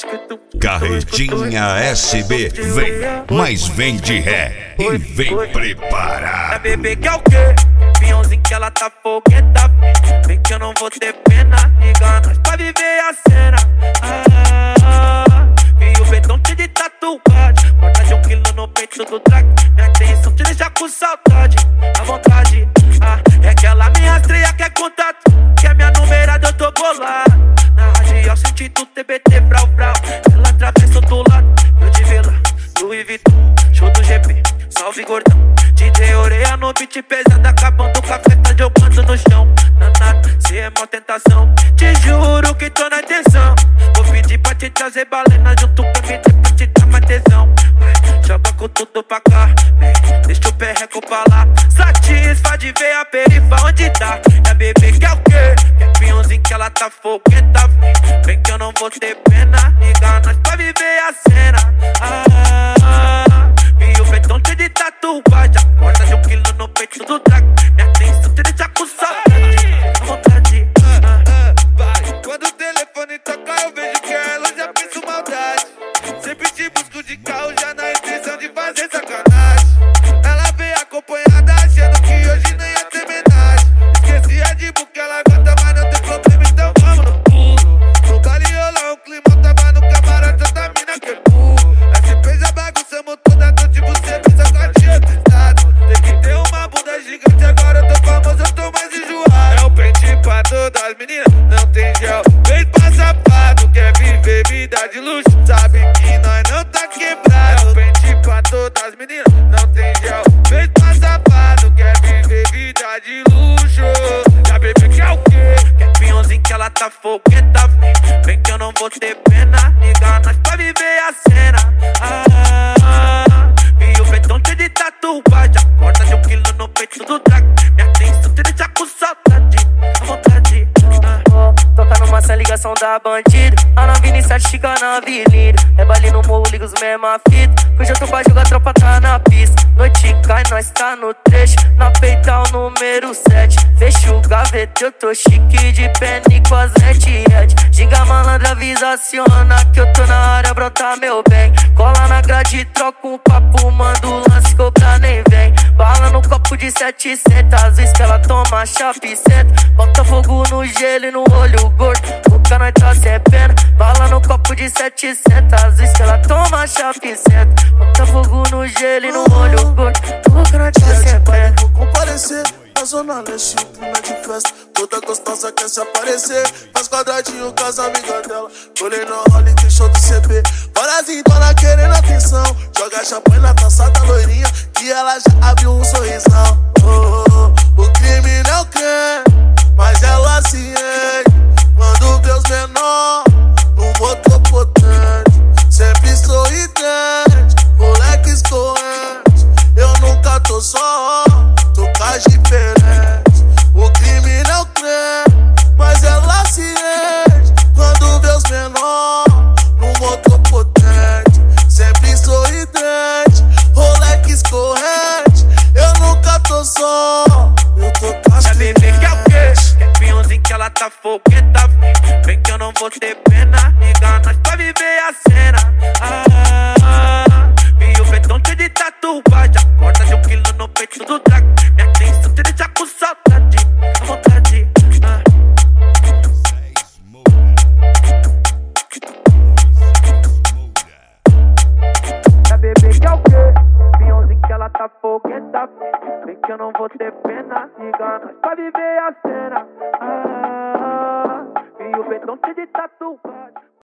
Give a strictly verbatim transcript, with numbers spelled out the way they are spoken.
Carretinha S B vem, mas vem de ré e vem preparado. A bebê quer o quê? Piãozinho que ela tá fogueta. Vem que eu não vou ter pena. Liga nós pra viver a cena. Ah, e o betão cheio de tatuagem. Corta de um quilo no peito do track. Minha intenção te deixar com saudade. À vontade, ah, é que ela me rastreia, quer contato. Que é minha numerada, eu tô bolado. Na radial senti do T B T, brau brau. Ela atravessou do lado, eu de vela, Louis Vuitton, show do G P, salve gordão. D J Oreia no beat pesado, acabando com a festa, jogando no chão. Danado, se é mó tentação, te juro que tô na intenção. Vou pedir pra te trazer balena junto com M D pra te dar mais tesão. Vai, joga com tudo pra cá, vem, deixa o perreco pra lá. Satisfaz de ver a perifa onde tá. E a bebê quer o quê? Quer piãozinho que ela tá fogueta. Vem, vem que eu não vou ter pena. Liga nós pra viver a cena. Ah, e o betão cheio de tatuagem. Corta de um quilo no peito do track. Minha atenção te deixa com saudade. À vontade, ah, ah, vai. Quando o telefone toca eu vejo que ela já pensa maldade. Sempre te busco de carro já na intenção de fazer sacanagem. Ela veio acompanhada achando que hoje nem ia ter homenagem. Esqueci a de porque ela gosta, mas não tem problema, então vamos no pulo. No baile rolou um clima, tava no camarote, essa mina que é burro. Essa fez a bagunçamos toda a noite, você pensa com a tia testado. Tem que ter uma bunda gigante, agora eu tô famoso, eu tô mais enjoado. É o pente pra todas as meninas, não tem gel. Vem pra safado, quer viver vida de luxo, sabe que nós não tá quebrado. É o pente pra todas as meninas, não tem gel. Vem pra safado, quer viver vida de luxo. Já bebê quer o quê? quer piãozinho que ela tá fogueta. Vem, vem que eu não vou ter pena. Liga nós pra viver a cena. Ah, e o betão cheio de tatuagem. Corta de um quilo no peito do track. Minha atenção te deixa com saudade. À vontade, ah. Toca numa sem ligação da bandida. A nove vinte e sete chica na avenida. É baile no morro, liga os mesma fita. Que hoje eu tô pra jogar, a tropa tá na pista. Noite cai, nós tá no trecho. Na peital número sete. Fecha o gaveta, eu tô chique de penny com as red. Ginga malandra, aciona que eu tô na área, brota meu bem. Cola na grade, troca um papo, manda o lance, cobra nem vem. Bala no copo de setecentos, às vezes que ela toma chape senta. Bota fogo no gelo e no olho gordo, boca nós tá sem pena. Bala no copo de setecentos, às vezes que ela toma chape senta. Bota fogo no gelo e no olho gordo, boca nós tá sem pena. Vou comparecer na zona leste, clima de festa. Toda gostosa quer se aparecer. Faz quadradinho com as amigas dela. Colei no role, tem show do C B. Bolazinho, dona querendo atenção. Joga champanhe na taça da loirinha, que ela já abriu um sorrisão. Oh, oh, oh. O crime não quer, mas ela se enche quando vê os menor no motor potente. Sempre sorridente, moleque escorrente. Eu nunca tô só, tô com diferente. O crime não crê, mas ela se enche quando vê os menor no motor potente. Sempre sorridente, Rolex escorrente. Eu nunca tô só, eu tô com as a bebê quer o quê? Quer piãozinho que ela tá fogueta. Vem, vem que eu não vou ter pena. Liga nós pra viver a cena. Ah, e o betão cheio de tatuagem. Corta de um quilo no peito do track. Minha atenção te deixa com saudade. À vontade, ah. A bebê quer o quê? Piãozinho que ela tá fogueta. Vem que eu não vou ter pena. Liga nós pra viver a cena. Ah, e o betão cheio de tatuagem.